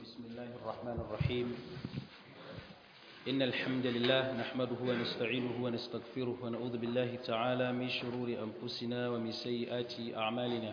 بسم الله الرحمن الرحيم إن الحمد لله نحمده ونستعينه ونستغفره ونعوذ بالله تعالى من شرور أنفسنا ومن سيئات أعمالنا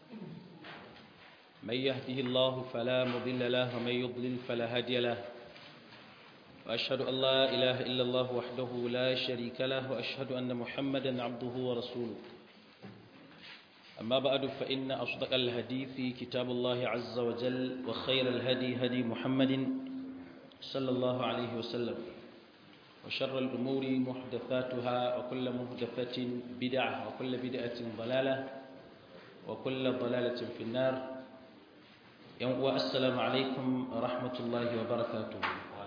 من يهده الله فلا مضل له ومن يضلل فلا هادي له وأشهد أن لا إله إلا الله وحده لا شريك له وأشهد أن محمدا عبده ورسوله أما بعد فإن أصدق الحديث كتاب الله عز وجل وخير الهدي هدي محمد صلى الله عليه وسلم وشر الأمور محدثاتها وكل محدثة بدعة وكل بدعة ضلالة وكل ضلالة في النار والسلام عليكم ورحمة الله وبركاته.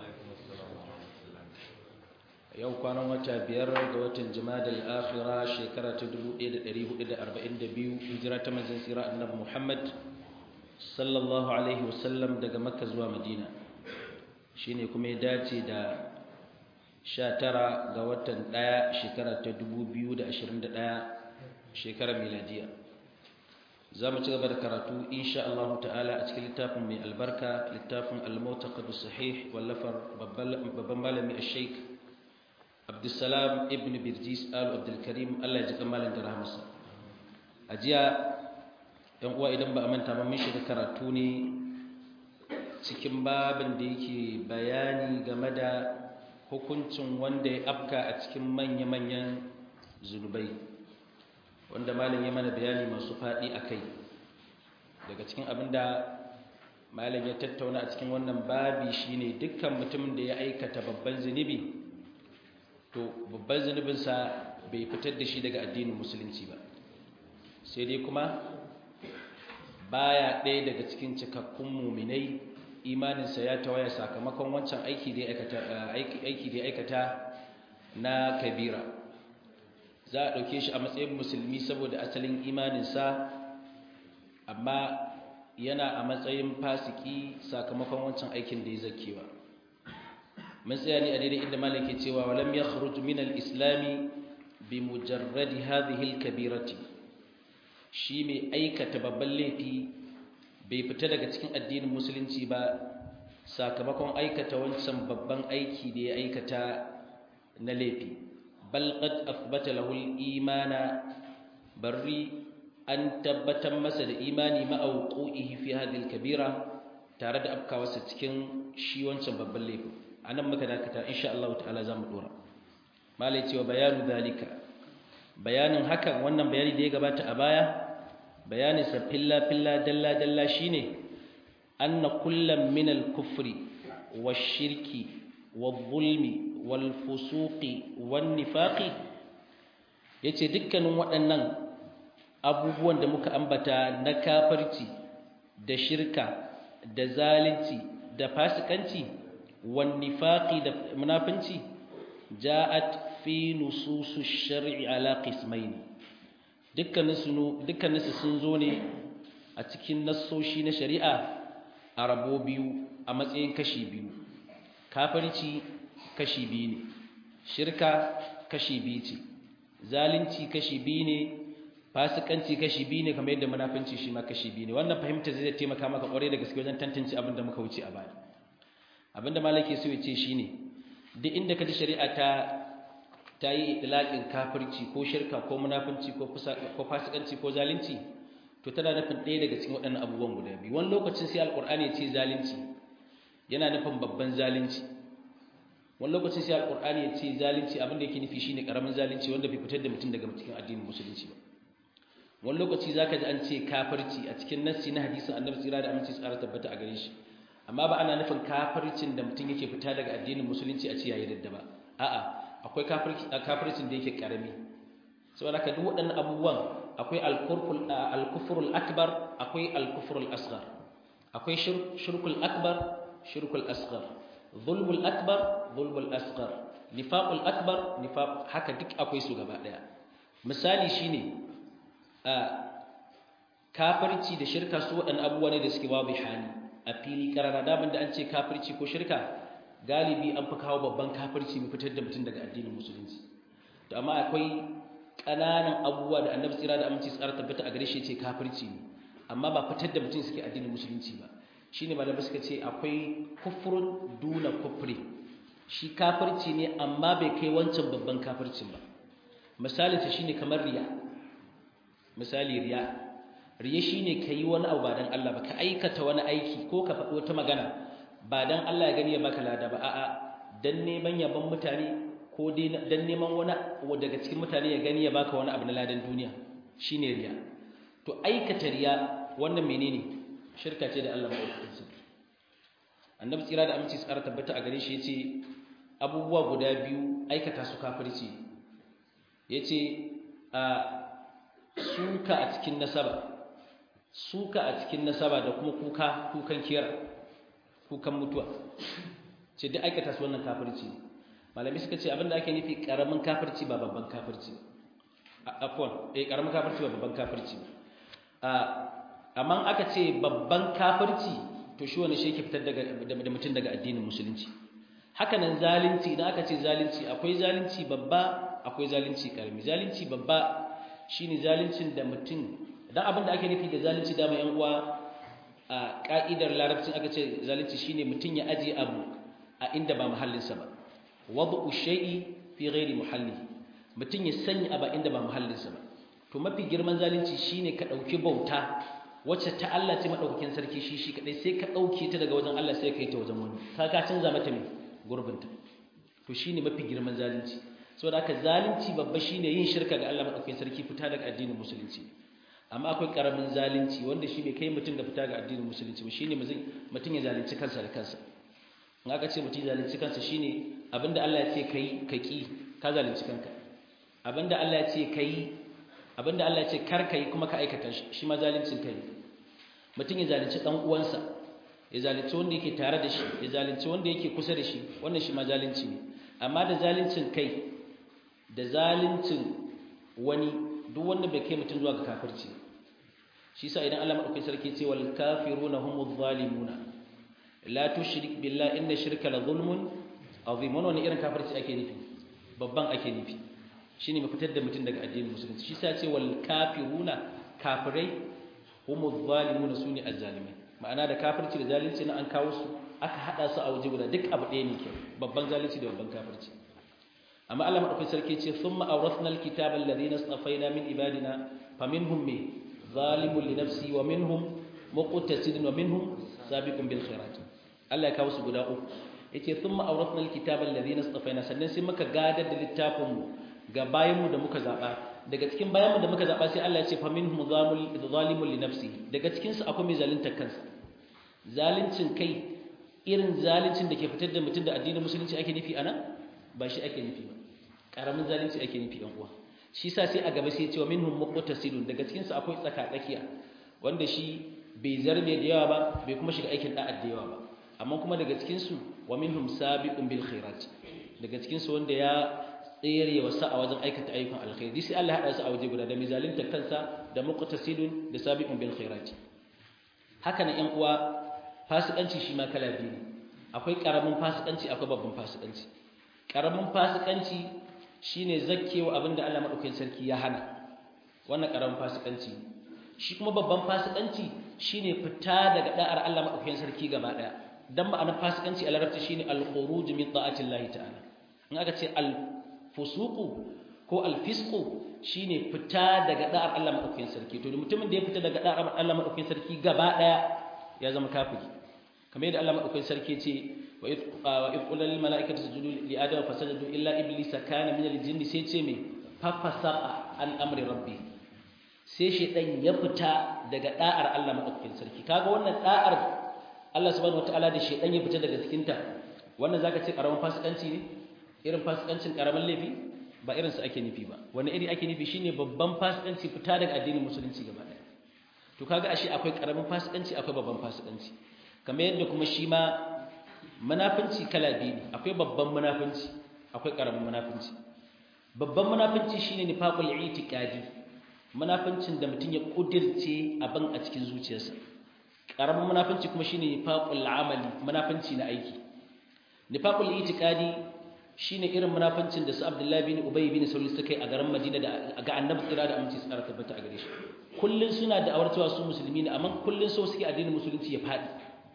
yau kwanan wata biyar ga watan Jumadal Akhira shekara ta 1442 hijira ta manzon tsira annabi Muhammad sallallahu alaihi wasallam daga Makka zuwa Madina shine kuma ya dace da 19 ga watan 1 shekara ta 2021 shekarar miladiya. zamu ci gaba da karatu insha Allah ta'ala a cikin littafin mai albarka littafin al-Mu'taqad as-Sahih wallafar babban malami al-Sheikh Abdussalam ibn Birjis al-Abdulkarim Allah ya ji kamalin da rahmarsa. A jiya ɗan uwa idan ba a manta ba mun shiga karatu ne cikin babin da yake bayani game da hukuncin wanda ya afka a cikin manya-manyan zunubai wanda malam ya mana bayani masu faɗi a kai. Daga cikin abin da malam ya tattauna a cikin wannan babi shine dukkan mutumin da ya aikata babban zunubi to babban zunubinsa bai fitar da shi daga addinin musulunci ba, sai dai kuma baya ɗaya daga cikin cikakkun muminai, imaninsa ya tawaya sakamakon wancan aiki da ya aikata na kabira. Za a ɗauke shi a matsayin musulmi saboda asalin imaninsa, amma yana a matsayin fasiki sakamakon wancan aikin da ya zakewa. mun tsaya ne a daidai inda malaki cewa walam yakhruj min al-islam bi mujarrad hadhihi al-kabirati, shi mai aikata babban laifi bai fita daga cikin addinin musulunci ba sakamakon aikata wancan babban aiki da ya aikata na laifi. Bal qad athbata lahu al-imana, barri an tabbatar masa da imani ma'auqu'ihi fi hadhihi al-kabira, tare da afkawarsa cikin shi wancan babban laifin. anan muka dakata insha Allah ta'ala zamu dora. Malai cewa bayanu dalika, bayanin hakan wannan bayani da ya gabata a baya, bayanin sa filla dalla dalla shine anna kullam min al-kufri wash-shirki wadh-dhulmi wal-fusuqi wan-nifaqi, yace dukkanin waɗannan abubuwan da muka ambata na kafirci da shirka da zalunci da fasikanci والنفاق da munafinci ja'at fi nususu shar'i ala qismain, dukkanin su sun zo ne a cikin nassoshi na shari'a a rabo biyu, a matsayin kashi biyu. Kafirci kashi biyu ne, shirka kashi biyu ce, zalunci kashi biyu ne, fasikanci kashi biyu ne, kamar yadda munafinci shi ma kashi biyu ne. wannan fahimta zai taimaka maka kwarai da gaske wajen tantance abin da muka wuce a baya. Abinda malaki so yace shine duk inda kaji shari'a ta yi itlaqin kafirci ko shirka ko munafinci ko fasikanci ko zalunci, to tana nufin ɗaya daga cikin waɗannan abubuwan guda biyu. Wani lokacin sai alqur'ani ya ce zalunci yana nufin babban zalunci, wani lokacin sai alqur'ani ya ce zalunci abinda yake nufi shine karamin zalunci wanda bai fitar da mutum daga cikin addinin musulunci ba. Wani lokaci zaka ji an ce kafirci a cikin nassi na hadisin annabi tsira da aminci tsara tabbata a gare shi, amma ba ana nufin kafircin da mutum yake fita daga addinin musulunci a ce yayi dadda ba. A'a, akwai kafircin da yake karami. Saboda ka duk waɗannan abubuwan akwai al-kufrul akbar, akwai al-kufrul asghar, akwai shirkul akbar, shirkul asghar, zulmul akbar, zulmul asghar, nifaqul akbar, nifaq, haka duk akwai su gaba daya. Misali shine kafirci da shirka su waɗannan abubuwa ne da suke babu hani a fili karara. Daban da an ce kafirci ko shirka galibi an fi kawo babban kafirci mai fitar da mutum daga addinin musulunci, to amma akwai ƙananan abubuwa da annabi tsira da aminci tsara tabbata a gare shi ce kafirci ne, amma ba fitar da mutum suke addinin musulunci ba. shine malamai suka ce akwai kufrun duna kufri, shi kafirci ne amma bai kai wancan babban kafircin ba. Misalin sa shine kamar riya. Misali riya shine kai wani abu ba dan Allah ba, ka aikata wani aiki ko ka faɗi wata magana ba dan Allah ya gani ya baka lada ba, a'a dan neman yaban mutane ko dan neman wani daga cikin mutane ya gani ya baka wani abu na ladan duniya, shine riya. To aikata riya wannan menene? Shirka ce da Allah madaukakin sarki. Annabi tsira da aminci tsara tabbata a gare shi yace abubuwa guda biyu aikata su kafirci. Yace suka a cikin nasaba da kuma kukan kiyar, kukan mutuwa. Ce duk aikata su wannan kafirci. Malami suka ce abinda ake nufi karamin kafirci ba babban kafirci. Karamin kafirci ba babban kafirci. Amma aka ce babban kafirci to shi wani shi yake fitar da mutum daga addinin musulunci. Hakanan zalunci, idan aka ce zalunci akwai zalunci babba akwai zalunci karami. Zalunci babba shine zaluncin da mutum, dan abin da ake nufi da zalunci da mai yan uwa a ka'idar larabcin aka ce zalunci shine mutum ya aje abu a inda ba muhallinsa ba. Wad'u shay'i fi ghairi muhalli, mutum ya sanya abu inda ba muhallinsa ba. To mafi girman zalunci shine ka dauki bauta wacce ta Allah ce madaukakin sarki shi kadai, sai ka dauke ta daga wajen Allah sai ka yi ta wajen wani, ka canza mata mai gurbinta. To shine mafi girman zalunci. Saboda haka zalunci babba shine yin shirka ga Allah madaukakin sarki, fita daga addinin musulunci. Amma akwai karamin zalunci wanda shi bai kai mutum da fita ga addinin musulunci ba, shine mutum ya zalunci kansa da kansa. In aka ce mutum ya zalunci kansa shine abinda Allah ya ce kai ka ki, ka zalunci kanka. Abinda Allah ya ce kai, abinda Allah ya ce kar kai kuma ka aikata shi ma zaluncin kai. Mutum ya zalunci dan uwansa, ya zalunci wanda yake tare da shi, ya zalunci wanda yake kusa da shi, wannan shi ma zalunci ne. Amma da zaluncin kai da zaluncin wani duk wanda bai kai mutum zuwa ga kafirci. Shi yasa idan Allah madaukakin sarki ce wal kafiruna humuz zalimuna la tushrik billahi inna shirka la zulmun azim, wannan irin kafirci ake nufi, babban ake nufi, shine mai fitar da mutum daga addinin musulunci. Shi yasa ce wal kafiruna, kafirai, humuz zalimuna sune azzalimai. Ma'ana da kafirci da zalunci na an kawo su aka hada su a waje guda, duk abu ɗaya ne ke, babban zalunci da babban kafirci. Amma Allah madaukakin sarki ce thumma awrathna alkitaba alladhina istafaina min ibadina faminhum zalimun li nafsi wa minhum muqtasidun wa minhum sabiqun bil khairat. Allah ya kawo su guda uku. Yace thumma awrathna alkitaba alladhina istafaina, sannan sai muka gadar da littafin mu ga bayanmu da muka zaba. Daga cikin bayanmu da muka zaba sai Allah ya ce faminhum zalimun li nafsi, daga cikin su akwai mai zalunta kansa. Zaluncin kai irin zaluncin da ke fitar da mutum da addinin musulunci ake nufi anan ba shi ake nufi ba, karamin zalunci ake nufi ɗan uwa. Shi sa sai a gaba sai ya ce wa minhum muqtasidun, daga cikin su akwai tsaka-tsakiya wanda shi bai zarme da yawa ba bai kuma shiga aikin da'a da yawa ba, amma kuma daga cikin su wa minhum sabiqun bil khairat, daga cikin su wanda ya tsere wasa a wajen aikata ayyukan alkhairi. Sai Allah ya hada su a waje guda, da mai zalunta kansa da muqtasidun da sabiqun bil khairat. Haka nan ƴan uwa, fasikanci shi ma kala biyu ne, akwai karamin fasikanci akwai babban fasikanci. Karamin fasikanci shine zakkewa abinda Allah madaukakin sarki ya hana, wannan karamin fasikanci. Shi kuma babban fasikanci shine fita daga da'ar Allah madaukakin sarki gaba daya. Dan ma'anar fasikanci a larabci shine al-khuruj min ta'atillahi ta'ala. In aka ce al-fusuqu ko al-fisqu shine fita daga da'ar Allah madaukakin sarki. To mutumin da ya fita daga da'ar Allah madaukakin sarki gaba daya ya zama kafiri. Kamar yadda Allah madaukakin sarki ya ce وإذ قلنا للملائكة اسجدوا لآدم فسجدوا إلا إبليس كان من الجن سيتي مي ففسق عن أمر ربي sai shedan ya fita daga da'ar Allah madaukakin sarki. Kaga wannan da'ar Allah subhanahu wataala da shedan ya fita daga cikin ta, wannan zaka ce karaman fasikanci ne, irin fasikancin karaman laifi ba irin su ake nufi ba. Wannan iri ake nufi shine babban fasikanci, fita daga addinin musulunci gaba daya. To kaga ashe akwai karamin fasikanci akwai babban fasikanci. Kamar yadda kuma shi ma munafinci kala biyu ne, akwai babban munafinci akwai karamin munafinci. Babban munafinci shine nifaqul i'tiqadi, munafincin da mutum ya kudirce abin a cikin zuciyarsa. Karamin munafinci kuma shine nifaqul amali, munafinci na aiki. Nifaqul i'tiqadi shine irin munafincin da su Abdullah bin Ubay bin Salul suka yi a garin Madina da ga Annabi tsira da aminci tsara tabbata a gare shi. Kullun suna da awartawa su musulmi ne, amma kullun so suke addinin musulunci ya fadi.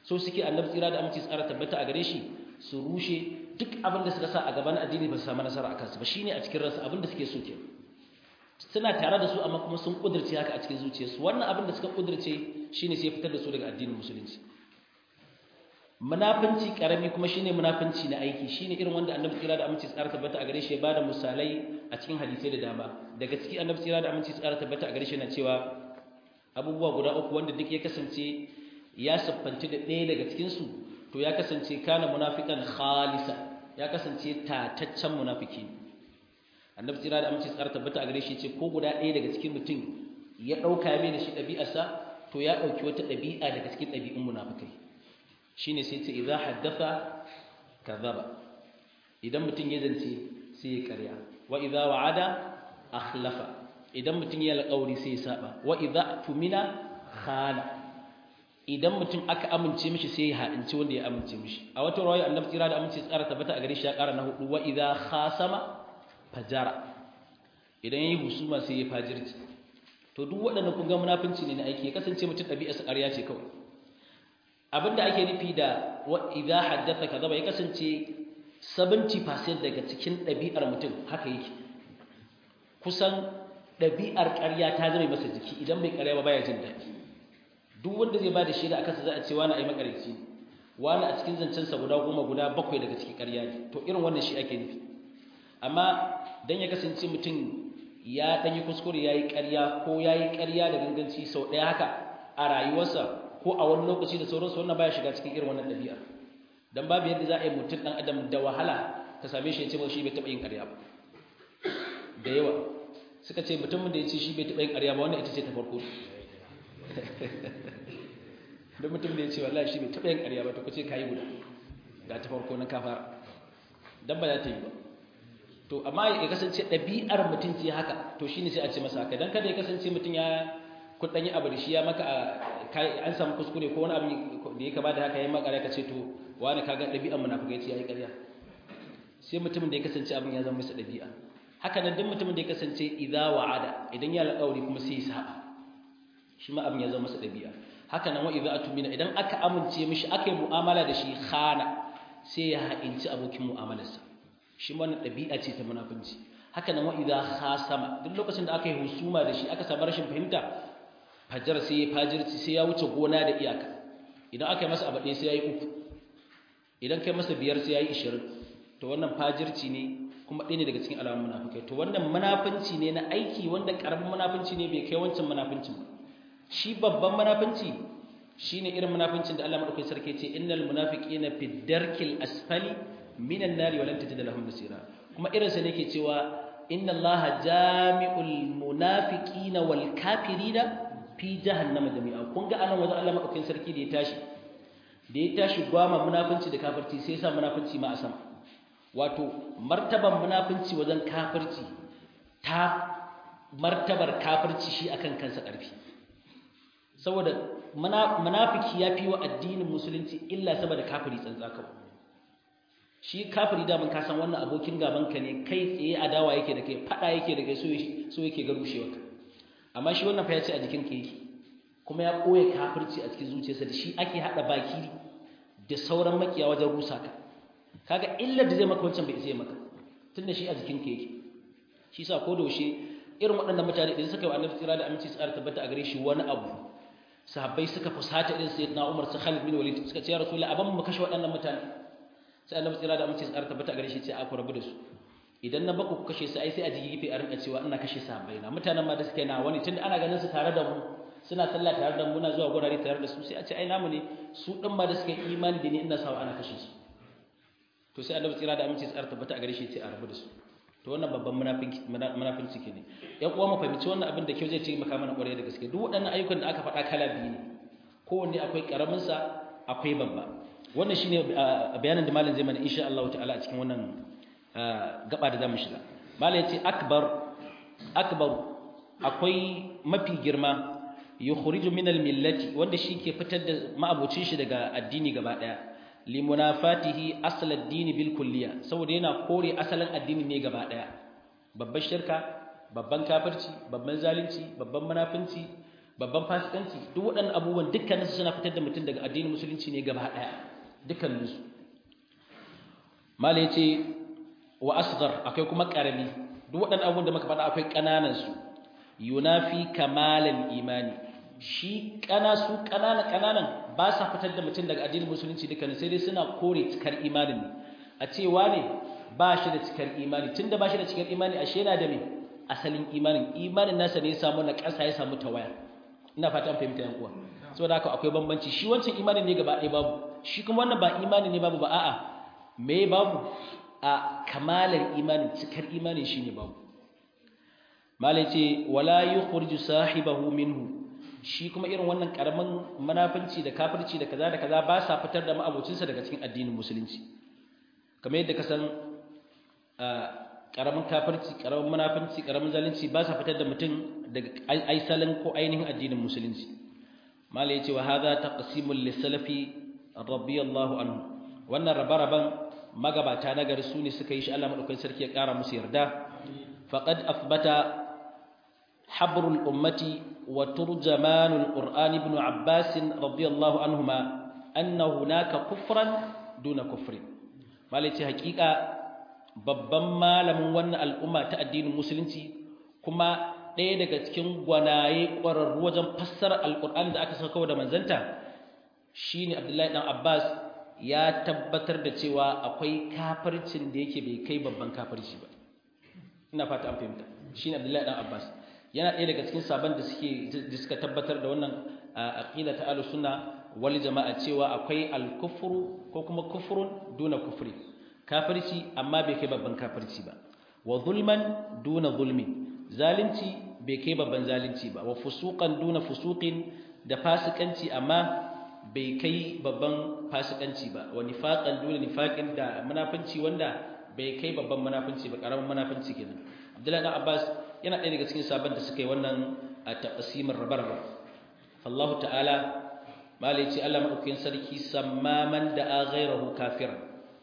so suke annabi tsira da aminci tsara tabbata a gare shi su rushe duk abin da suka sa a gaban addini ba su samu nasara a kansu ba shine a cikin ransu abin da suke so kenan suna tare da su amma kuma sun kudirce haka a cikin zuciyarsu wannan abin da suka kudirce shine sai fitar da su daga addinin musulunci munafinci karami kuma shine munafinci na aiki shine irin wanda annabi tsira da aminci tsara tabbata a gare shi ya bada misalai a cikin hadisai da dama daga ciki annabi tsira da aminci tsara tabbata a gare shi yana cewa abubuwa guda uku wanda duk ya kasance ya siffanci da ɗaya daga cikin su to ya kasance kana munafiqan khalisa ya kasance tataccen munafiki annabi tsira da aminci tsara tabbata a gare shi ce ko guda ɗaya daga cikin mutum ya dauka mai da shi ɗabi'arsa to ya dauki wata ɗabi'a daga cikin ɗabi'un munafikai shine sai ce idza haddatha kadhaba idan mutum ya zance sai ya ƙarya wa idza wa'ada akhlafa idan mutum ya alƙawari sai ya saba wa idza tumina khana idan mutum aka amince mishi sai ya haɗinci wanda ya amince mishi a wata rawaya annabi tsira da amince tsara tabbata a gare shi ya ƙara na hudu wa idza khasama fajara idan yayi husuma sai ya fajirci to duk waɗannan kun ga munafinci ne na aiki ya kasance mutum ɗabi'arsa ƙarya ce kawai abinda ake nufi da wa idza haddatha kadhaba ya kasance 70% daga cikin ɗabi'ar mutum haka yake kusan ɗabi'ar ƙarya ta zama masa jiki idan bai ƙarya ba baya jin daɗi duk wanda zai bada shaida akan sa za a ce wani ai makarici wani a cikin zancensa guda 10 guda 7 daga cikin ƙarya ne to irin wannan shi ake nufi amma dan ya kasance mutum ya dan yi kuskure yayi ƙarya ko yayi ƙarya da ganganci sau ɗaya haka a rayuwarsa ko a wani lokaci da sauransu wannan baya shiga cikin irin wannan ɗabi'ar dan babu yadda za a yi mutum ɗan adam da wahala ka same shi ya ce ba shi bai taɓa yin ƙarya ba da yawa suka ce mutumin da ya ce shi bai taɓa yin ƙarya ba wannan ita ce ta farko don mutum da ya ce wallahi shi bai taɓa yin ƙarya ba to ku ce ka yi guda ga ta farko na kafa dan ba za ta yi ba to amma ya kasance ɗabi'ar mutum ce haka to shine sai a ce masa haka dan kada ya kasance mutum ya kudanyi abu da shi ya maka an samu kuskure ko wani abu da ya kama da haka ya makara ka ce to wani kaga ɗabi'ar munafikai ce yayi ƙarya sai mutumin da ya kasance abin ya zama masa ɗabi'a haka nan duk mutumin da ya kasance idza wa'ada idan ya alƙawari kuma sai ya saba shi ma abin ya zama masa ɗabi'a haka nan wa idza atumina idan aka amince mishi aka yi mu'amala da shi khana sai ya ha'inci abokin mu'amalarsa shi ma wannan ɗabi'a ce ta munafunci haka nan wa idza khasama duk lokacin da aka yi husuma da shi aka samu rashin fahimta fajar sai ya fajirci sai ya wuce gona da iyaka idan aka yi masa abu ɗaya sai ya yi 3 idan kai masa 5 sai ya yi 20 to wannan fajirci ne kuma ɗaya ne daga cikin alamun munafikai to wannan munafunci ne na aiki wanda ƙaramin munafunci ne bai kai wancan munafuncin ba shi babban munafunci shine irin munafuncin da Allah madaukakin sarki ya ce innal munafiqina fid darkil asfali minan nari walan tajid lahum nasira kuma irin sa ne yake cewa inna Allaha jami'ul munafiqina wal kafirina fi jahannama jami'a kun ga anan wajen Allah madaukakin sarki da ya tashi gwama munafinci da kafirci sai ya sa munafinci ma a sama wato martaban munafinci wajen kafirci ta martabar kafirci shi akan kansa ƙarfi saboda munafiki ya fi wa addinin musulunci illa saboda kafiri tsantsa kawai shi kafiri da mun ka san wannan abokin gaban ka ne kai tsaye adawa yake da kai fada yake da kai so yake ga rushewa ka amma shi wannan fa ya ce a jikin ka yake kuma ya koye kafirci a cikin zuciyarsa da shi ake hada baki da sauran makiya wajen rusa ka kaga illar da zai maka wancan bai sai maka tunda shi a jikin ka yake shi yasa ko doshe irin waɗannan mutane idan suka yi wa annabi tsira da aminci tsara tabbata a gare shi wani abu sahabbai suka fusata irin sayyidina Umar su Khalid bin Walid suka ce ya rasulullahi aban mu kashe waɗannan mutane sai annabi tsira da aminci tsara tabbata a gare shi ce a ku rabu da su idan na baku ku kashe su ai sai a jigi gife a rinka cewa ina kashe sahabbai na mutanen ma da suke na wani tunda ana ganin su tare da mu suna sallah tare da mu na zuwa gurare tare da su sai a ce ai namu ne su din ma da suke imani da ni ina sawa ana kashe su to sai annabi tsira da aminci tsara tabbata a gare shi ce a rabu da su to wannan babban munafinci ke ne ƴan uwa mu fahimci wannan abin da kyau zai ce maka mana ƙwarai da gaske duk waɗannan ayyukan da aka faɗa kala biyu ne kowanne akwai ƙaramin sa akwai babba wannan shine bayanin da malam zai mana insha Allah ta'ala a cikin wannan gaba da zamu shiga malam yace akbar akwai mafi girma yukhriju min al-millati wanda shi ke fitar da ma'abucin shi daga addini gaba daya limunafatihi asl ad-din bil kulliya saboda yana kore asalin addini ne gaba daya babban shirka babban kafirci babban zalunci babban munafinci babban fasikanci duk waɗannan abubuwan dukkanin su suna fitar da mutum daga addinin musulunci ne gaba ɗaya dukkanin su mala yace wa asghar akwai kuma karami duk waɗannan abubuwan da muka faɗa akwai ƙananan su yunafi kamalal imani shi ƙananan ba sa fitar da mutum daga addinin musulunci dukkanin sai dai suna kore cikar imanin ne a cewa ne ba shi da cikar imani tunda ba shi da cikar imani ashe yana da me asalin imanin nasa ne ya samu na ƙasa ya samu tawaya ina fata an fahimta yan uwa saboda haka akwai bambanci shi wancan imanin ne gaba ɗaya babu shi kuma wannan ba imani ne babu ba a'a me babu a kamalar imanin cikar imanin shine babu malai ce wala yukhriju sahibahu minhu shi kuma irin wannan karamin munafinci da kafirci da kaza ba sa fitar da ma'abocinsa daga cikin addinin musulunci kamar yadda ka san karamin kafirci karamin munafinci karamin zalunci ba sa fitar da mutum daga aisalin ko ainihin addinin musulunci malai yace wa hadha taqsimul lisalafi radiyallahu anhu wannan rabaraban magabata na gari su ne suka yi shi Allah madaukakin sarki ya kara musu yarda faqad athbata habrul ummati wa turjamanul qur'an ibn abbas radiyallahu anhuma anna hunaka kufran duna kufrin malai yace hakika babban malamin wannan al'umma ta addinin musulunci kuma ɗaya daga cikin gwanaye ƙwararru wajen fassara alƙur'ani da aka sauka da manzanta shine Abdullahi dan Abbas ya tabbatar da cewa akwai kafircin da yake bai kai babban kafirci ba ina fata an fahimta shine Abdullahi dan Abbas yana ɗaya daga cikin sabon da suka tabbatar da wannan aqida ta ahlus sunna wal jama'a cewa akwai al-kufru ko kuma kufrun duna kufri kafirci amma bai kai babban kafirci ba wa zulman duna zulmi zalunci bai kai babban zalunci ba wa fusuqan duna fusuqin da fasikanci amma bai kai babban fasikanci ba wa nifaqan duna nifaqin da munafinci wanda bai kai babban munafinci ba karamin munafinci kenan Abdullahi ibn Abbas yana ɗaya daga cikin sabon da suka yi wannan taqsimar rabarba Allah ta'ala malai ce Allah madaukakin sarki sammaman da ghayrahu kafiran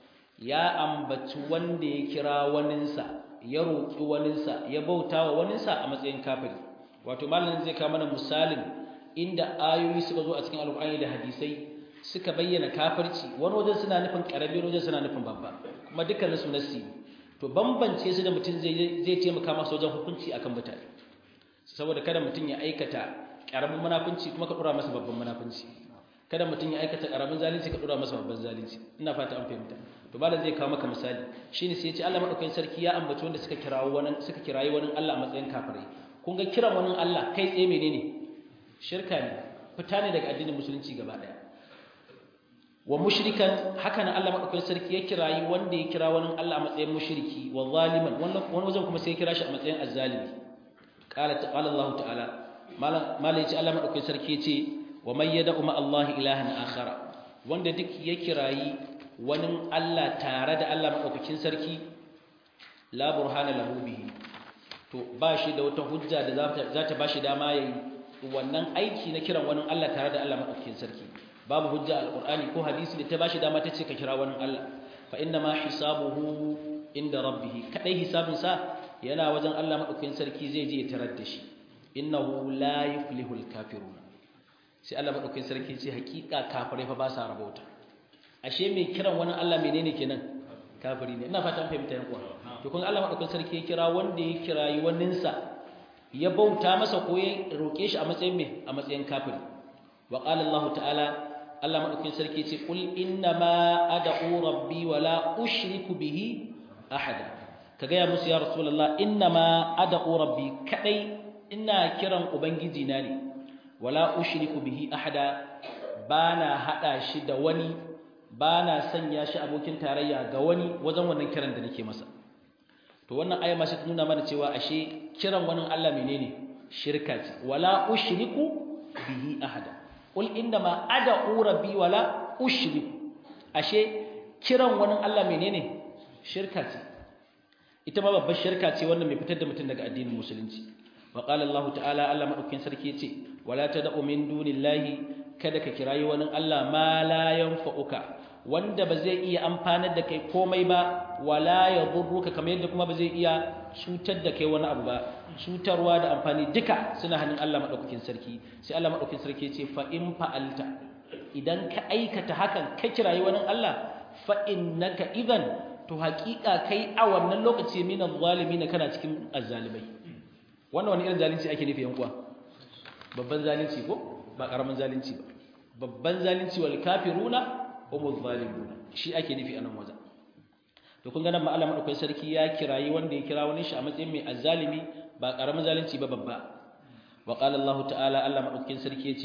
ya ambaci wanda ya kira waninsa ya roƙi waninsa ya bauta wa waninsa a matsayin kafiri wato malamin zai kawo mana misalin inda ayoyi suka zo a cikin alƙur'ani da hadisai suka bayyana kafirci wani wajen suna nufin ƙarami wani wajen suna nufin babba kuma dukkanin su nassi to bambance su da mutum zai taimaka masa wajen hukunci akan mutane saboda kada mutum ya aikata ƙaramin munafunci kuma ka dora masa babban munafunci kada mutum ya aikata ƙaramin zalunci ka dora masa babban zalunci ina fata an fahimta to malam zai kawo maka misali shine sai ya ce Allah madaukakin sarki ya ambaci wanda suka kirayi wani Allah a matsayin kafirai kun ga kiran wani Allah kai tsaye menene shirka ne fita ne daga addinin musulunci gaba daya wa mushrikan haka nan Allah madaukakin sarki ya kirayi wanda ya kira wani Allah a matsayin mushriki wa zaliman wani wajen kuma sai ya kira shi a matsayin azzalimi qala Allah ta'ala malam ya ce Allah madaukakin sarki ya ce wa may yad'u ma Allah ilahan akhara wanda duk ya kirayi wani Allah tare da Allah maɗaukakin sarki la burhana lahu bihi to ba shi da wata hujja da za ta ba shi dama yayi wannan aiki na kiran wani Allah tare da Allah maɗaukakin sarki babu hujja alqur'ani ko hadisi da ta ba shi dama ta ce ka kira wani Allah fa inna ma hisabuhu inda rabbih kadai hisabin sa yana wajen Allah maɗaukakin sarki zai je ya tarar da shi innahu la yuflihul kafirun sai Allah maɗaukakin sarki ce hakika kafirai fa ba sa rabauta ashe mai kiran wani Allah menene kenan kafiri ne ina fatan fahimta yan uwa to kun Allah madaukakin sarki ya kira wanda ya kirayi waninsa ya bauta masa ko ya roke shi a matsayin me a matsayin kafiri wa qala Allah ta'ala Allah madaukakin sarki ya ce qul inna ma ad'u rabbi wa la ushriku bihi ahada kaga ya musu ya rasulullah inna ma ad'u rabbi kadai ina kiran ubangiji na ne wala ushriku bihi ahada bana hada shi da wani ba na sanya shi abokin tarayya ga wani wajen wannan kiran da nake masa to wannan aya ma shi ta nuna mana cewa ashe kiran wani Allah menene shirka ce wala ushriku bihi ahada qul inna ma ad'u rabbi wala ushriku ashe kiran wani Allah menene shirka ce ita ma babbar shirka ce wannan mai fitar da mutum daga addinin musulunci wa qala Allah ta'ala Allah madaukakin sarki yace wala tad'u min dunillahi kada ka kirayi wani Allah ma la yanfa'uka wanda ba zai iya amfanar da kai komai ba wala yadurruka kamar yadda kuma ba zai iya cutar da kai wani abu ba cutarwa da amfani duka suna hannun Allah madaukakin sarki sai Allah madaukakin sarki ya ce fa in fa'alta idan ka aikata hakan ka kirayi wani Allah fa innaka idan to haƙiƙa kai a wannan lokaci min az-zalimin kana cikin azzalimai wannan wani irin zalunci ake nufi yan uwa babban zalunci ko ba karamin zalunci ba babban zalunci wal kafiruna humuz zalimuna shi ake nufi anan wajen to kun ga nan Allah madaukakin sarki ya kirayi wanda ya kira wani shi a matsayin mai azzalimi ba karamin zalunci ba babba wa qala Allah ta'ala Allah madaukakin sarki yace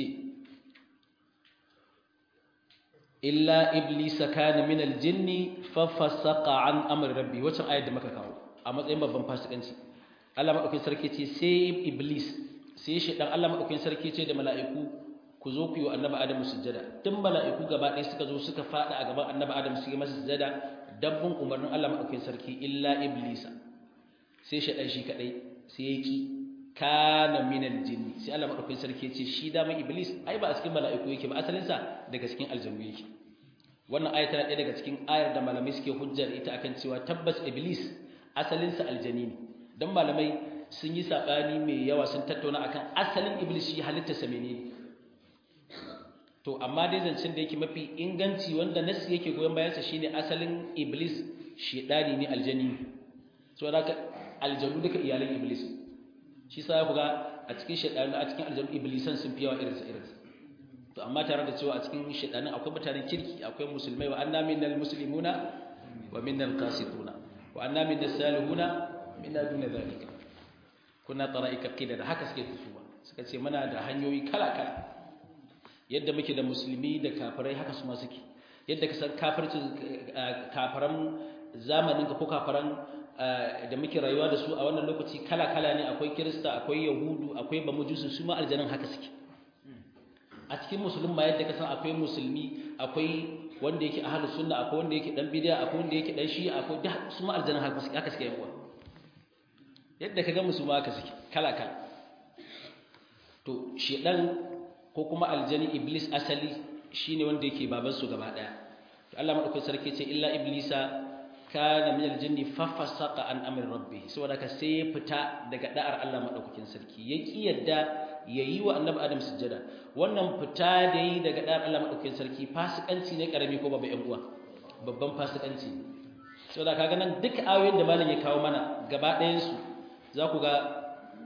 illa iblisa kana min aljinni fa fasaqa an amri rabbi wacce ayat da muka kawo a matsayin babban fasikanci Allah madaukakin sarki yace sai iblis sai shedan Allah madaukakin sarki yace da mala'iku ku zo ku yi wa annabi Adam sujjada tun mala'iku gaba ɗaya suka zo suka fada a gaban annabi Adam su yi masa sujjada dabbun umarnin Allah madaukakin sarki illa iblisa sai shedan shi kadai sai yaki kana minal jinni sai Allah madaukakin sarki yace shi da mai iblis ai ba a cikin mala'iku yake ba asalin sa daga cikin aljannu yake wannan aya tana ɗaya daga cikin ayar da malamai suke hujjar ita akan cewa tabbas iblis asalin sa aljani ne dan malamai sun yi sabani mai yawa sun tattauna akan asalin iblis shi halitta sa menene to amma dai zancen da yake mafi inganci wanda nasi yake goyon bayan sa shine asalin iblis shedani ne aljani saboda haka aljanu duka iyalan iblis shi sa ku ga a cikin shedanu a cikin aljanu iblisan sun fi yawa irinsa to amma tare da cewa a cikin shedanin akwai mutanen kirki akwai musulmai wa anna minnal muslimuna wa minnal qasituna wa anna minnas salihuna minna duna zalika kuna tara'ika qida da haka suke fitowa suka ce muna da hanyoyi kala kala yadda muke da musulmi da kafirai haka su ma suke yadda ka san kafiran zamanin ka ko kafiran da muke rayuwa da su a wannan lokaci kala-kala ne akwai kirista akwai yahudu akwai bamujusu su ma aljanin haka suke a cikin musulma yadda ka san akwai musulmi akwai wanda yake ahlus sunna akwai wanda yake dan bid'a akwai wanda yake dan shi'a akwai da su ma aljanin haka suke yawa yadda ka ga musulma haka suke kala-kala to shedan ko kuma aljani iblis asali shine wanda yake baban su gaba daya to Allah madaukakin sarki ce illa iblisa kana min aljinni fafasaqa an amri rabbih saboda ka sai ya fita daga da'ar Allah madaukakin sarki ya ki yadda yayi wa annabi adam sujjada wannan fita da yi daga da'ar Allah madaukakin sarki fasikanci ne karami ko babban uwa babban fasikanci saboda kaga nan duk ayoyin da malam ya kawo mana gaba ɗayan su za ku ga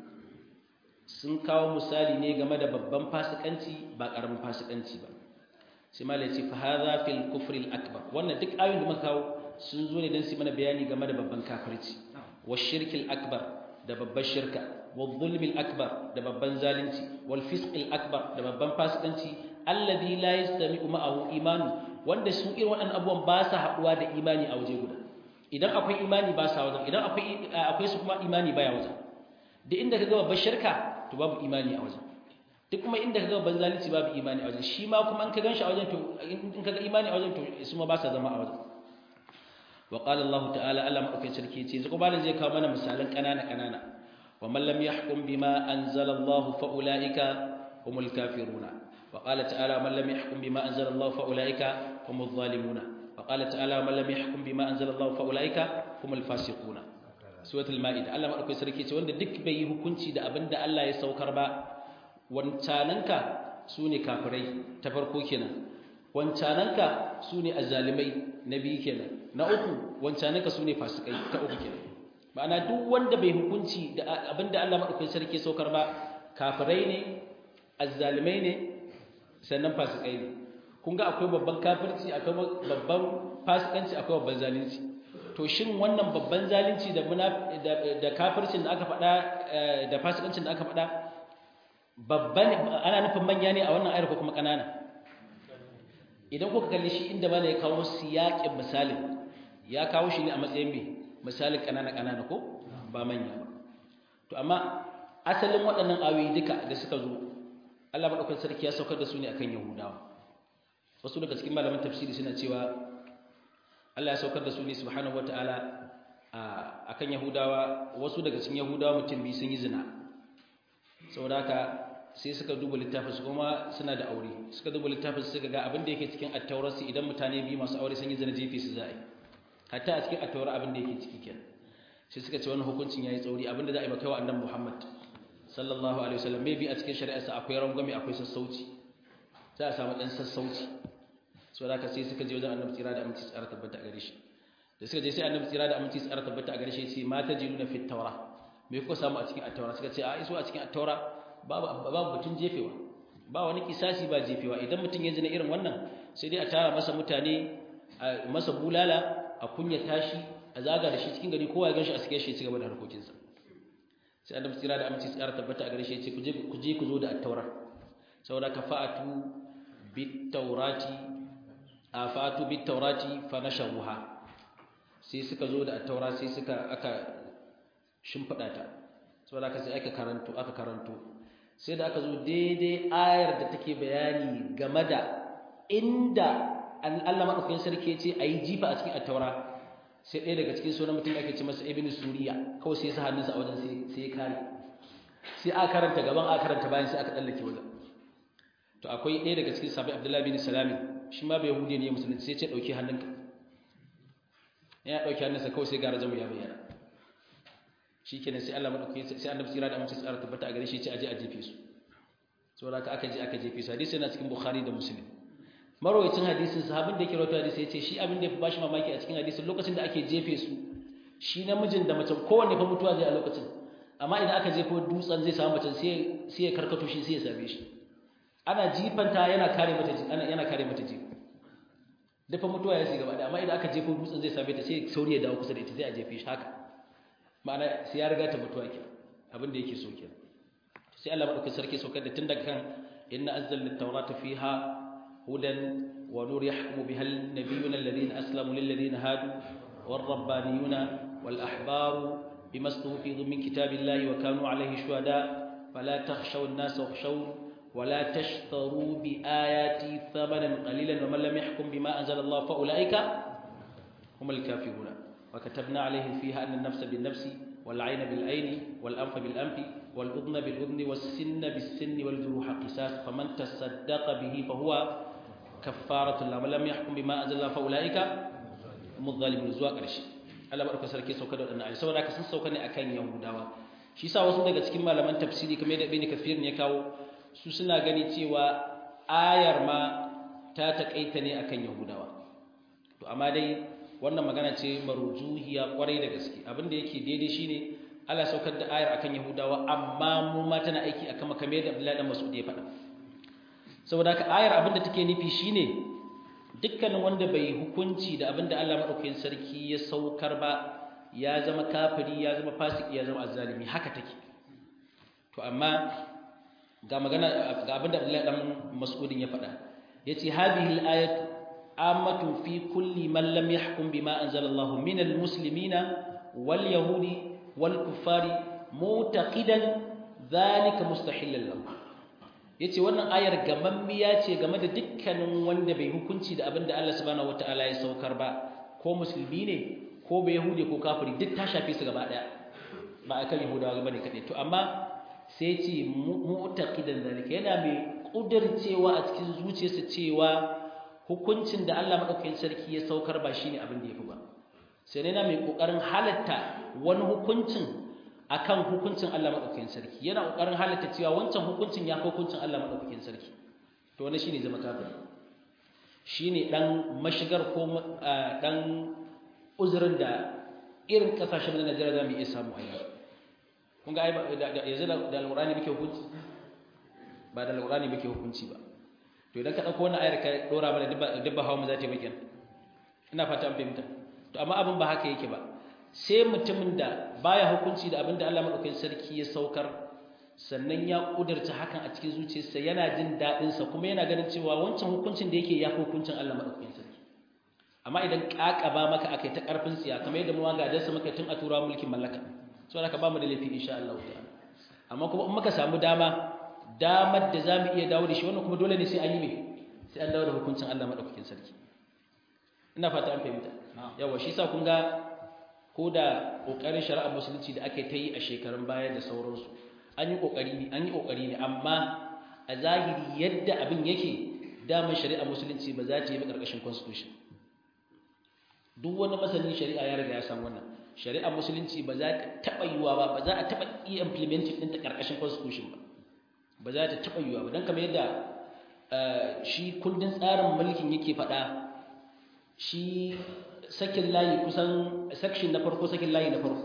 sun kawo misali ne game da babban fasikanci ba karamin fasikanci ba sai malam ya ce fa hadha fil kufri al akbar wannan duk ayoyin da muka kawo sun zo ne don su mana bayani game da babban kafirci wa shirkil akbar da babban shirka wa zulmil akbar da babban zalunci wal fisqil akbar da babban fasikanci alladhi la yastami'u ma'ahu imanu wanda su irin waɗannan abubuwan ba sa haɗuwa da imani a waje guda idan akwai imani ba sa wajen idan akwai su kuma imani baya wajen duk inda kaga babban shirka to babu imani a wajen duk kuma inda kaga babban zalunci babu imani a wajen shi ma kuma in ka ganshi a wajen to in kaga imani a wajen to su ma ba sa zama a wajen وقال الله تعالى ألم أكن شركي تيزي قبالا زي كامانا مثالا كنانا ومن لم يحكم بما أنزل الله فأولئك هم الكافرون وقال تعالى ومن لم يحكم بما أنزل الله فأولئك هم الظالمون وقال تعالى ومن لم يحكم بما أنزل الله فأولئك هم الفاسقون سورة المائدة ألم أكن شركي تيزي وند دك بيه كنتي دا أبند الله يسوكر با وانتاننك سوني كافري تفرقو كنا وانتاننك سوني الظالمي نبي كنا na uku wancanaka su ne fasikai ta uku kenan ma'ana duk wanda bai hukunci da abinda Allah madaukakin sarki saukar ba kafirai ne azzalimai ne sannan fasikai ne kun ga akwai babban kafirci akwai babban fasikanci akwai babban zalunci to shin wannan babban zalunci da kafircin da aka faɗa da fasikancin da aka faɗa babban ana nufin manya ne a wannan ayar ko kuma ƙanana idan kuka kalli shi inda bala ya kawo siyaƙin misalin ya kawo shi ne a matsayin mai misalin ƙanana ko ba manya ba to amma asalin waɗannan ayoyi duka da suka zo Allah madaukakin sarki ya saukar da su ne akan Yahudawa wasu daga cikin malaman tafsiri suna cewa Allah ya saukar da su ne subhanahu wataala akan Yahudawa wasu daga cikin Yahudawa mutum biyu sun yi zina saboda haka sai suka duba littafin su kuma suna da aure suka duba littafin su suka ga abin da yake cikin at-taurat idan mutane biyu masu aure sun yi zina jefi su za'i hatta a cikin at-taurat abin da yake ciki kenan sai suka ce wannan hukuncin yayi tsauri abinda za a yi maka wa annabi Muhammad sallallahu alaihi wasallam maybe a cikin shari'arsa akwai rangwame akwai sassauci za a samu dan sassauci so da sai suka je wajen annabi tsira da aminci tsara tabbata a gare shi da suka je sai annabi tsira da aminci tsara tabbata a gare shi sai mata jiluna fit tawra me kuka samu a cikin at-taura suka ce a iso a cikin at-taura babu batun jefewa ba wani kisasi ba jefewa idan mutum ya ji na irin wannan sai dai a tara masa mutane a masa bulala a kunya tashi a zaga da shi cikin gari kowa ya ganshi a sike shi ya ci gaba da harkokinsa sai annabi tsira da aminci tsara tabbata a gare shi ya ce ku je ku zo da at-taura saboda ka fa'atu bit-taurati afatu bit-taurati fa nasharuha sai suka zo da at-taura sai aka shimfida ta saboda ka sai aka karanto sai da aka zo daidai ayar da take bayani game da inda Allah madaukakin sarki ya ce ayi jifa a cikin at-taura sai ɗaya daga cikin sunan mutum ake ce masa ibn suriya kawai sai ya sa hannunsa a wajen sai ya kare sai aka karanta gaban aka karanta bayan sai aka tsallake wajen to akwai ɗaya daga cikin sahabbai Abdullahi bin Salami shi ma bai yahudi ne musulunci sai ya ce dauki hannunka ya dauki hannunsa kawai sai gara zamu ya bayyana shikenan sai Allah madauki sai annabi tsira da amince tsara tabbata a gare shi ya ce aje a jefe su saboda haka aka jefe su hadisi yana cikin Bukhari da Muslim marwayacin hadisin sahabin da yake rawaito hadisi yace shi abin da ya bashi mamaki a cikin hadisin lokacin da ake jefe su shi namijin da mace kowanne fa mutuwa zai a lokacin amma idan aka jefo dutsen zai samu mace sai ya karkato shi sai ya same shi ana jifanta yana kare mata jifa dafa mutuwa ya gaba da amma idan aka jefo dutsen zai same ta sai sauri ya dawo kusa da ita sai a jefe shi haka ma'ana sai ya riga ta mutuwa ke abin da yake so ke sai Allah madaukakin sarki saukar da tun daga kan inna anzalna at-taurata fiha هدى ونور يحكم بها النبيون الذين أسلموا للذين هادوا والربانيون والأحبار بما استوفيضوا من كتاب الله وكانوا عليه شهداء فلا تخشوا الناس واخشون ولا تشتروا بآياتي ثمنا قليلا ومن لم يحكم بما أنزل الله فأولئك هم الكافرون وكتبنا عليهم فيها أن النفس بالنفس والعين بالعين والأنف بالأنف والأذن بالأذن والسن بالسن والجروح قصاص فمن تصدق به فهو كفارة الله من لم يحكم بما أنزل الله فأولئك هم الظالمون zuwa ƙarshe Allah barka sarki sauka da wannan ayi saboda haka sun sauka ne akan Yahudawa shi yasa wasu daga cikin malaman tafsiri kamar da Ibn Kathir ne ya kawo su suna gani cewa ayar ma ta takaita ne akan Yahudawa to amma dai wannan magana ce marujuhiya kwarai da gaske abinda yake daidai shine Allah saukar da ayar akan Yahudawa amma mu ma tana aiki akan makamai da Abdullahi dan Mas'ud ya faɗa saboda haka ayar abinda take nufi shine dukkanin wanda bai hukunci da abinda Allah madaukakin sarki ya saukar ba ya zama kafiri ya zama fasiki ya zama azzalimi haka take to amma ga magana ga abinda Abdullahi dan Mas'ud ya faɗa yace hadhihi al-ayat ammatu fi kulli man lam yahkum bima anzala Allah min al-muslimina wal yahudi wal kuffari mutaqidan dhalika mustahillan lahu yace wannan ayar gamammiya ce game da dukkanin wanda bai hukunci da abinda Allah subhanahu wataala ya saukar ba ko musulmi ne ko bai yahudi ko kafiri duk ta shafe su gaba daya ba akan yahudawa bane kadai to amma sai yace mutaqidan dhalika yana mai kudircewa a cikin zuciyarsa cewa hukuncin da Allah madaukakin sarki ya saukar ba shine abin da yafi ba sai ne na mai kokarin halatta wani hukuncin akan hukuncin Allah madaukakin sarki yana kokarin halatta cewa wancan hukuncin ya hukuncin Allah madaukakin sarki to wannan shine zama kafiri shine dan mashigar ko dan uzurin da irin kasashen na Najeriya zamu iya samu a yau kun ga yanzu da alqur'ani muke hukunci ba da alqur'ani muke hukunci ba to idan ka dauko wannan ayar ka dora mana dubba hawa mu za ta yi bakin ina fata an fahimta to amma abin ba haka yake ba sai mutumin da baya hukunci da abin da Allah madaukakin sarki ya saukar sannan ya kudurta hakan a cikin zuciyarsa yana jin dadin sa kuma yana ganin cewa wancan hukuncin da yake ya hukuncin Allah madaukakin sarki amma idan kakaba maka akai ta karfin tsiya kamar yadda mu ga darsa maka tun a tura mulkin mallaka saboda ka ba mu da laifi insha Allah ta'ala amma kuma in muka samu damar da zamu iya dawo da shi wannan kuma dole ne sai an yi me sai an dawo da hukuncin Allah madaukakin sarki ina fata an fahimta yawa shi sa kun ga ko da kokarin shari'ar musulunci da ake ta yi a shekarun baya da sauransu an yi kokari ne amma a zahiri yadda abin yake damar shari'ar musulunci ba za ta yi ba karkashin constitution duk wani masanin shari'a ya riga ya san wannan shari'ar musulunci ba za ta taba yiwa ba za a taba iya implementing din ta karkashin constitution ba za ta taba yiwa ba dan kamar yadda shi kundin tsarin mulkin yake faɗa shi sakin layi kusan section na farko sakin layi na farko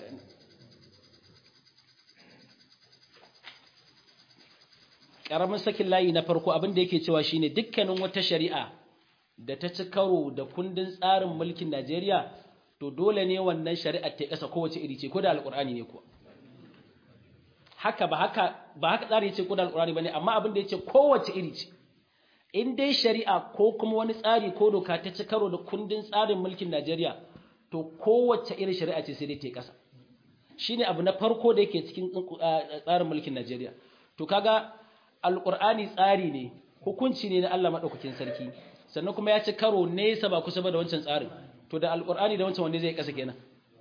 karamin sakin layi na farko abin da yake cewa shine dukkanin wata shari'a da ta ci karo da kundin tsarin mulkin Najeriya to dole ne wannan shari'ar ta kasa kowace iri ce ko da alqur'ani ne kuwa ba haka tsari yace ko da alqur'ani bane amma abin da yace kowace iri ce in dai shari'a ko kuma wani tsari ko doka ta ci karo da kundin tsarin mulkin Najeriya to kowace irin shari'a ce sai dai ta kasa shine abu na farko da yake cikin tsarin mulkin Najeriya to kaga alqur'ani tsari ne hukunci ne na Allah madaukakin sarki sannan kuma ya ci karo nesa ba kusa ba da wancan tsarin to da alqur'ani da wancan wanne zai kasa kenan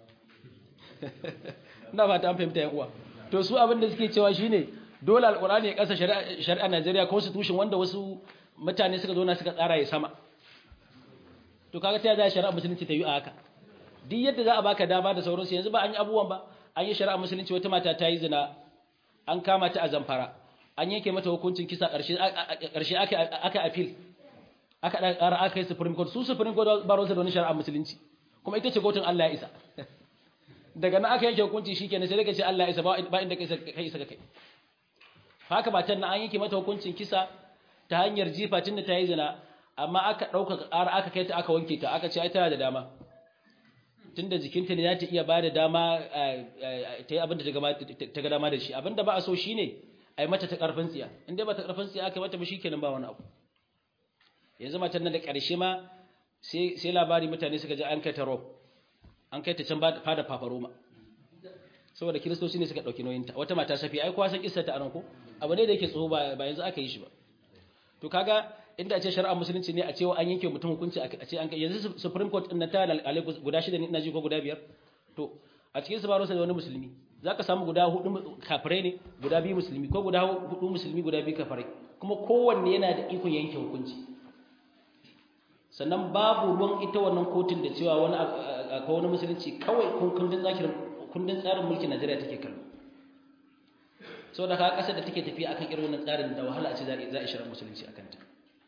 ina ba ta fahimta yan uwa to su abin da suke cewa shine dole alqur'ani ya kasa shari'a Najeriya constitution wanda wasu mutane suka zo na suka tsara ya sama to kaga ta za shari'a musulunci ta yi a haka duk yadda za a baka dama da sauransu yanzu ba an yi abubuwan ba an yi shari'a musulunci wata mata ta yi zina an kama ta a Zamfara an yanke mata hukuncin kisa ƙarshe aka appeal aka ƙara aka yi Supreme Court su Supreme Court ba ruwansa da wani shari'a musulunci kuma ita ce kotun Allah ya isa daga nan aka yanke hukunci shikenan sai daga ce Allah ya isa ba inda kai isa kai haka ba tan an yanke mata hukuncin kisa ta hanyar jifa tun da ta yi zina amma aka ɗauka ƙara aka kai ta aka wanke ta aka ce ai tana da dama tun da jikinta ne za ta iya ba da dama ta yi abin da ta ga dama da shi abin da ba a so shi ne a yi mata ta ƙarfin tsiya in dai ba ta ƙarfin tsiya aka yi mata ba shi kenan ba wani abu yanzu matan nan da ƙarshe ma sai labari mutane suka ji an kai ta rob an kai ta can fada fafaroma saboda kiristoci ne suka ɗauki nauyinta wata mata safi ai kowa san kissa ta anan ko abu ne da yake tsoho ba yanzu aka yi shi ba to kaga inda a ce shari'a musulunci ne a cewa an yanke mutum hukunci a ce an kai yanzu Supreme Court din ta alƙalai guda 6 ne ina ji ko guda 5 to a cikin su ba rusa da wani musulmi zaka samu guda 4 kafirai ne guda 2 musulmi ko guda 4 musulmi guda 2 kafirai kuma kowanne yana da ikon yanke hukunci sannan babu ruwan ita wannan kotun da cewa wani akwai wani musulunci kawai kundin tsarin mulkin Najeriya take kallo saboda ka kasar da take tafiya akan irin wannan tsarin da wahala a ce za a shirar musulunci akan ta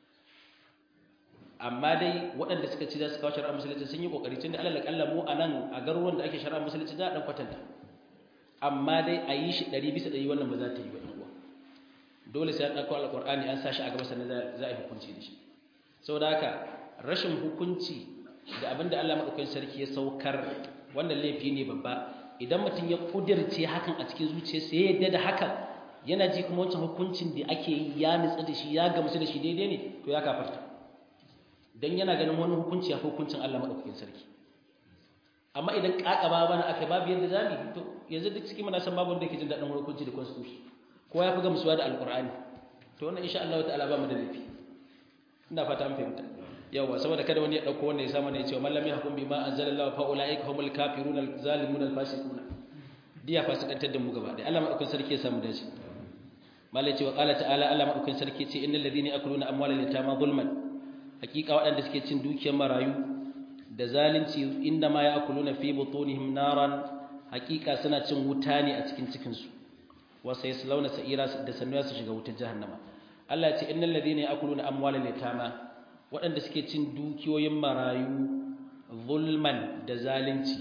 amma dai waɗanda suka ci za su kawo shari'ar musulunci sun yi kokari tunda alal kalla mu anan a garuruwan da ake shari'ar musulunci za a dan kwatanta amma dai a yi shi 100% wannan ba za ta yi ba uwa dole sai an dauko alqur'ani an sashi a gaba sannan za a yi hukunci da shi saboda haka rashin hukunci da abinda Allah madaukakin sarki ya saukar wannan laifi ne babba idan mutum ya kudirce hakan a cikin zuciyarsa ya yadda da hakan yana ji kuma wancan hukuncin da ake yi ya nutsa da shi ya gamsu da shi daidai ne to ya kafarta dan yana ganin wani hukunci ya hukuncin Allah madaukakin sarki amma idan kakaba bana aka babu yadda zamu to yanzu duk cikin muna san babu wanda yake jin dadin hukunci da constitution kowa ya fi gamsuwa da alqur'ani to wannan insha Allah ta'ala ba mu da laifi ina fata an fahimta yawa saboda kada wani ya dauko wanda ya samu ne ya ce man lam yahkum bima anzalallahu fa ulaika humul kafirun alzalimun alfasiqun diya fasikantar da mu gaba da Allah madaukakin sarki ya samu dace malai ce wa qala ta'ala Allah madaukakin sarki ce innal ladina yakuluna amwalal yatama zulman hakika waɗanda suke cin dukiyar marayu da zalunci inda ma yakuluna fi butunihim naran hakika suna cin wuta ne a cikin cikin su wa sayaslawna sa'ira da sanuwa su shiga wutar jahannama Allah ya ce innal ladina yakuluna amwalal yatama waɗanda suke cin dukiyoyin marayu zulman da zalunci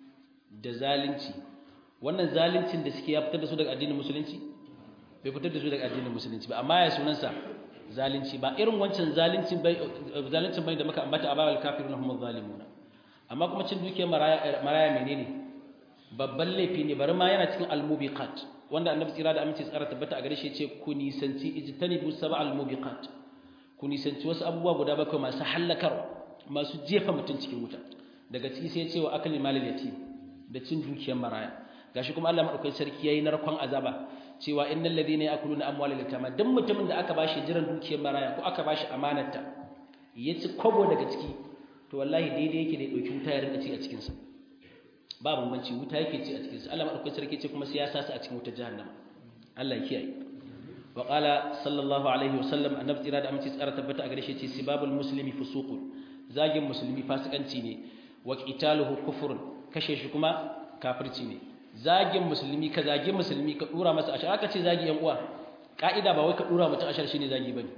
wannan zaluncin da suke ya fitar da su daga addinin musulunci bai fitar da su daga addinin musulunci ba amma ya sunansa zalunci ba irin wancan zaluncin bai da muka ambata a babal kafirun hum zalimuna amma kuma cin dukiyar maraya menene babban laifi ne bari ma yana cikin al-mubiqat wanda annabi tsira da aminci tsara tabbata a gare shi yace ku nisanci ijtanibu sab'al mubiqat ku nisanci wasu abubuwa guda bakwai masu hallakarwa masu jefa mutum cikin wuta daga ciki sai ya ce wa akali malil yatim da cin dukiyar maraya gashi kuma Allah madaukakin sarki yayi narkon azaba cewa innal ladina yakuluna amwalal yatama dan mutumin da aka bashi jiran dukiyar maraya ko aka bashi amanarta yaci kobo daga ciki to wallahi daidai yake da dauki wuta ya rinka ci a cikin sa ba bambanci wuta yake ci a cikin sa Allah madaukakin sarki ce kuma sai ya sasa a cikin wutar jahannama Allah ya kiyaye wa qala sallallahu alaihi wasallam annabi tsira da aminci tsara tabbata a gare shi ce sibabul muslimi fusuqun zagin musulmi fasikanci ne wa qitaluhu kufrun kashe shi kuma kafirci ne zagin musulmi ka zagi musulmi ka dura masa ashar aka ce zagi yan uwa ka'ida ba wai ka dura mutum ashar shine zagi bane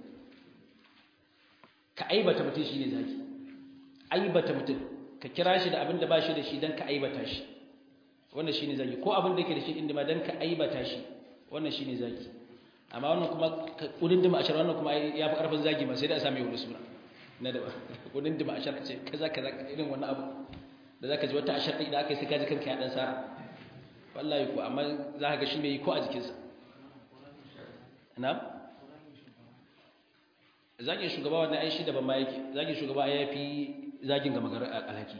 ka aibata mutum shine zagi aibata mutum ka kira shi da abin da ba shi da shi dan ka aibata shi wannan shine zagi ko abin da yake da shi din ma dan ka aibata shi wannan shine zagi amma wannan kuma kudin dima ashar wannan kuma ya fi karfin zagi ma sai da a same wani suna na da kudin dima ashar ce kaza irin wannan abu da zaka ji wata ashar din da aka yi sai ka ji kanka ya dan sara wallahi ko amma za ka ga shi mai ko a jikinsa na'am zagin shugaba wannan ai shi da ban ma yake zagin shugaba ya fi zagin ga magarar alhaki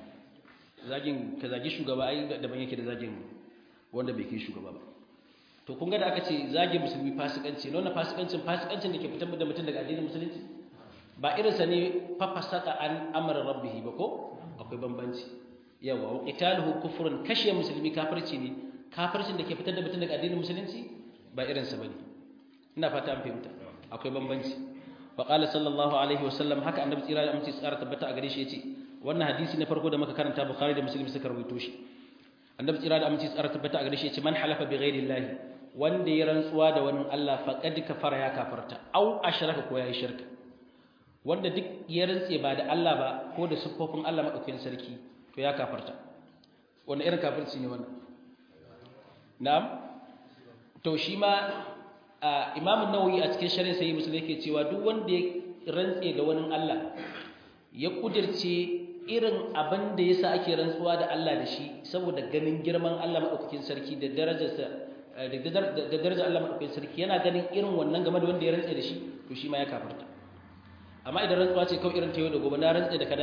zagin ka zagi shugaba ai daban yake da zagin wanda bai kai shugaba ba to kun ga da aka ce zagin musulmi fasikanci ne wannan fasikancin da ke fitar da mutum daga addinin musulunci ba irinsa ne fafasaka an amara rabbihi ba ko akwai bambanci yawa wa qitaluhu kufrun kashe musulmi kafirci ne kafircin da ke fitar da mutum daga addinin musulunci ba irinsa bane ina fata an fahimta akwai bambanci wa qala sallallahu alaihi wasallam haka annabi tsira da aminci tsara tabbata a gare shi yace wannan hadisi na farko da muka karanta bukhari da muslim suka rawaito shi annabi tsira da aminci tsara tabbata a gare shi yace man halafa bi ghairi llahi wanda ya rantsuwa da wani Allah faqad kafara ya kafarta au ashraka ko ya yi shirka wanda duk ya rantse ba da Allah ba ko da siffofin Allah madaukakin sarki to ya kafarta wannan irin kafirci ne wannan na'am to shi ma Imam an-Nawawi a cikin sharhin Sahih Muslim yake cewa duk wanda ya rantse da wani Allah ya kudirce irin abin da yasa ake rantsuwa da Allah da shi saboda ganin girman Allah madaukakin sarki da darajarsa da darajar Allah madaukakin sarki yana ganin irin wannan game da wanda ya rantse da shi to shi ma ya kafarta amma idan rantsuwa ce kawai irin ta yau da gobe na rantse da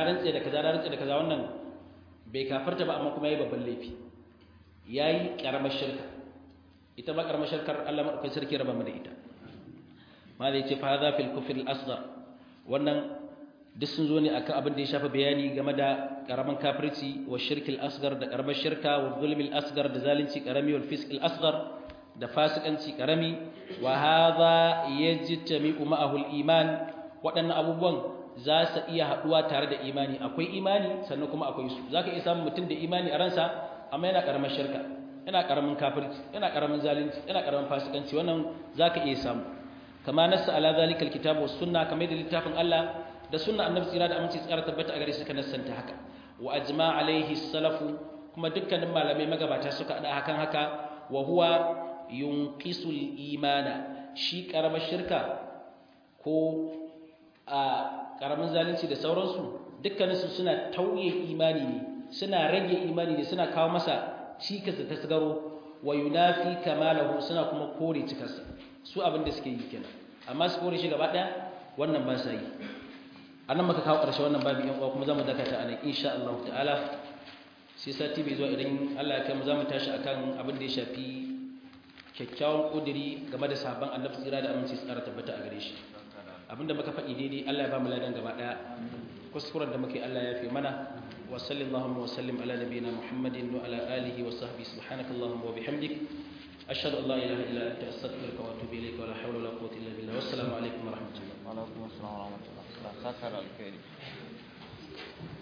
kaza wannan bai kafarta ba amma kuma yayi babban laifi yayi karamar shirka ita ma karamar shirkar Allah madaukakin sarki raba mu da ita ma zai ce fa hadha fil kufr al asghar wannan duk sun zo ne akan abin da ya shafa bayani game da karaman kafirci wa shirkil asghar da karamar shirka wa zulmil asghar da zalunci karami wal fisqil asghar da fasikanci karami wa hadha yajtami'u ma'ahu al iman waɗannan abubuwan za su iya haɗuwa tare da imani akwai imani sannan kuma akwai su zaka iya samun mutum da imani a ransa amma yana karamar shirka yana karamin kafirci yana karamin zalunci yana karamin fasikanci wannan zaka iya samu kama nassa ala zalikal kitab was sunna kamar da littafin Allah da sunna annabi tsira da aminci tsara tabbata a gare su ka nassanta haka wa ajma alaihi salafu kuma dukkanin malamai magabata suka hada hakan haka wa huwa yunqisul imana shi karamar shirka ko a karamin zalunci da sauransu dukkaninsu suna tauye imani ne suna rage imani ne suna kawo masa cikas da tasgaro wa yunafi kamalahu suna kuma kore cikarsa su abin da suke yi kenan amma su kore shi gaba daya wannan ba sa yi anan muka kawo ƙarshe wannan babu yan uwa kuma zamu dakata anan insha Allah ta'ala sai sati bai zuwa idan Allah ya kai mu zamu tashi akan abin da ya shafi kyakkyawan kudiri game da sabon Annabi tsira da aminci tsara tabbata a gare shi abinda muka faɗi daidai Allah ya ba mu ladan gaba daya kuskuren da muke Allah ya fi mana wa sallallahu wa sallim ala nabiyyina Muhammadin wa ala alihi wa sahbihi subhanakallahumma wa bihamdik ashhadu an la ilaha illa anta astaghfiruka wa atubu ilayka wa la hawla wa la quwwata illa billah wassalamu alaikum wa rahmatullahi wa alaikum assalam wa rahmatullahi wa barakatuh.